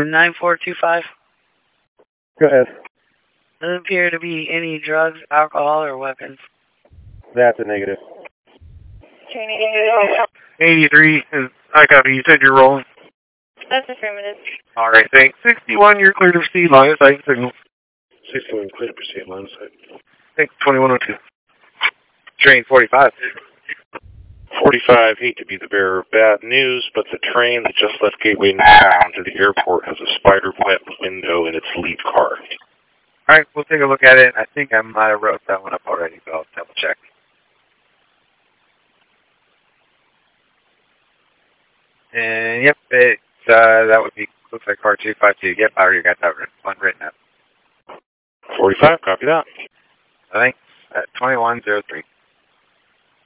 9425. Go ahead. Doesn't appear to be any drugs, alcohol, or weapons. That's a negative. 83, I copy. You said you're rolling. That's affirmative. All right, thanks. 61, you're clear to proceed. Line of sight signal. 61, clear to proceed. Line of sight. Thanks. 2102. Train 45. 45, hate to be the bearer of bad news, but the train that just left Gateway Town to the airport has a spider web window in its lead car. All right, we'll take a look at it. I think I might have wrote that one up already, but I'll double check. And yep, it's that would be, looks like car 252. Yep, I already got that one written up. 45, copy that. Thanks. At 2103.